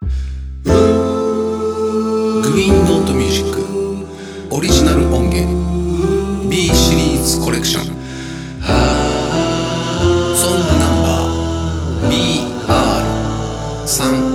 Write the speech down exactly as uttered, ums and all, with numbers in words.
グリーンノートミュージックオリジナル音源 B シリーズコレクションソングナンバー ビーアールさん